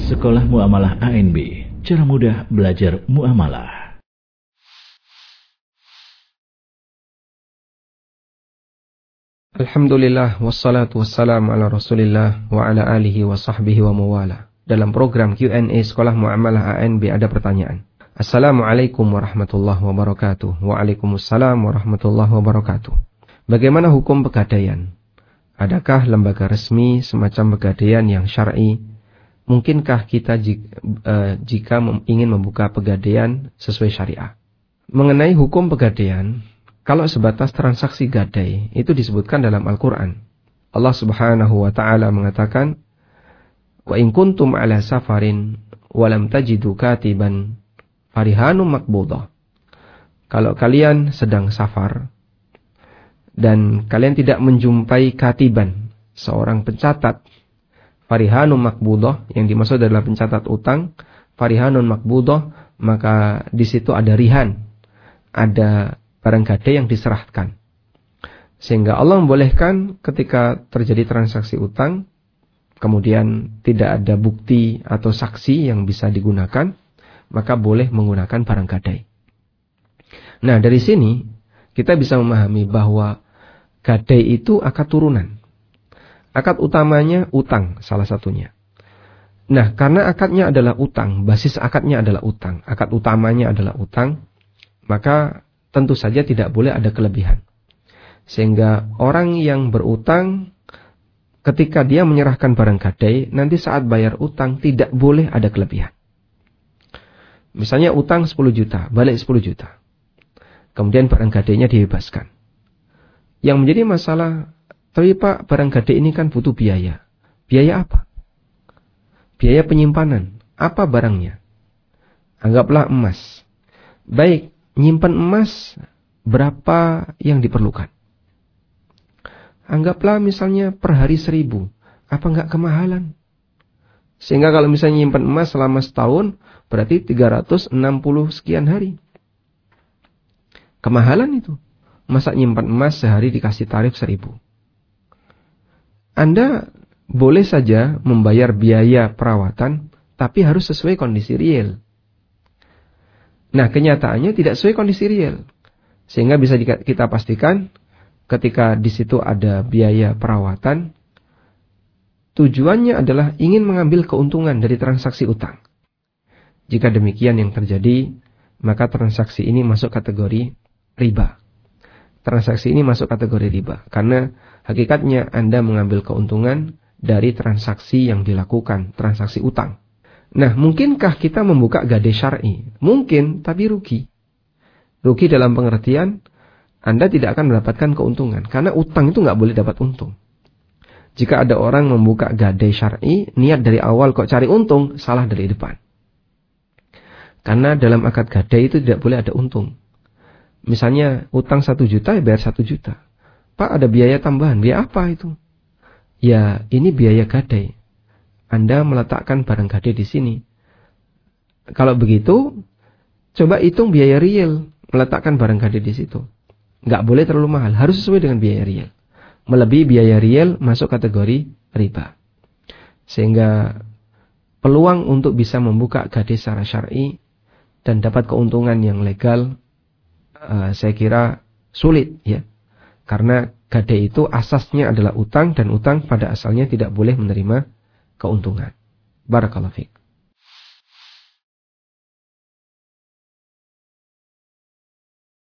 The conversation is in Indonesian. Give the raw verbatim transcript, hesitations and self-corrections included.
Sekolah Muamalah A N B, cara mudah belajar muamalah. Alhamdulillah, wassalatu wassalamu ala rasulillah wa ala alihi wa sahbihi wa mawala. Dalam program Q and A Sekolah Muamalah A N B ada pertanyaan. Assalamualaikum warahmatullahi wabarakatuh. Waalaikumsalam warahmatullahi wabarakatuh. Bagaimana hukum pegadaian? Adakah lembaga resmi semacam pegadaian yang syar'i? Mungkinkah kita jika, uh, jika mem- ingin membuka pegadaian sesuai syariah? Mengenai hukum pegadaian, kalau sebatas transaksi gadai, itu disebutkan dalam Al-Quran. Allah subhanahu wa ta'ala mengatakan, Wa in kuntum ala safarin, walam tajidu katiban, farihanum makbudah. Kalau kalian sedang safar, dan kalian tidak menjumpai katiban, seorang pencatat, farihanun makbudah, yang dimaksud adalah pencatat utang, farihanun makbudah, maka di situ ada rihan, ada barang gadai yang diserahkan. Sehingga Allah membolehkan ketika terjadi transaksi utang, kemudian tidak ada bukti atau saksi yang bisa digunakan, maka boleh menggunakan barang gadai. Nah, dari sini kita bisa memahami bahwa gadai itu akad turunan. Akad utamanya utang salah satunya. Nah, karena akadnya adalah utang, basis akadnya adalah utang, akad utamanya adalah utang, maka tentu saja tidak boleh ada kelebihan. Sehingga orang yang berutang, ketika dia menyerahkan barang gadai, nanti saat bayar utang tidak boleh ada kelebihan. Misalnya utang sepuluh juta, balik sepuluh juta. Kemudian barang gadainya dibebaskan. Yang menjadi masalah, tapi Pak, barang gadai ini kan butuh biaya. Biaya apa? Biaya penyimpanan. Apa barangnya? Anggaplah emas. Baik, nyimpan emas berapa yang diperlukan? Anggaplah misalnya per hari seribu. Apa enggak kemahalan? Sehingga kalau misalnya nyimpan emas selama setahun, berarti tiga ratus enam puluh sekian hari. Kemahalan itu. Masa nyimpan emas sehari dikasih tarif seribu. Anda boleh saja membayar biaya perawatan, tapi harus sesuai kondisi real. Nah, kenyataannya tidak sesuai kondisi real. Sehingga bisa kita pastikan ketika di situ ada biaya perawatan, tujuannya adalah ingin mengambil keuntungan dari transaksi utang. Jika demikian yang terjadi, maka transaksi ini masuk kategori riba. Transaksi ini masuk kategori riba. Karena hakikatnya Anda mengambil keuntungan dari transaksi yang dilakukan, transaksi utang. Nah, mungkinkah kita membuka gadai syar'i? Mungkin, tapi rugi. Rugi dalam pengertian, Anda tidak akan mendapatkan keuntungan. Karena utang itu nggak boleh dapat untung. Jika ada orang membuka gadai syar'i, niat dari awal kok cari untung, salah dari depan. Karena dalam akad gadai itu tidak boleh ada untung. Misalnya utang satu juta ya bayar satu juta. Pak, ada biaya tambahan. Biaya apa itu? Ya, ini biaya gadai. Anda meletakkan barang gadai di sini. Kalau begitu, coba hitung biaya real meletakkan barang gadai di situ. Nggak boleh terlalu mahal, harus sesuai dengan biaya real. Melebihi biaya real masuk kategori riba. Sehingga peluang untuk bisa membuka gadai secara syar'i dan dapat keuntungan yang legal, Uh, saya kira sulit ya. Karena gadai itu asasnya adalah utang, dan utang pada asalnya tidak boleh menerima keuntungan. Barakallahu fiik.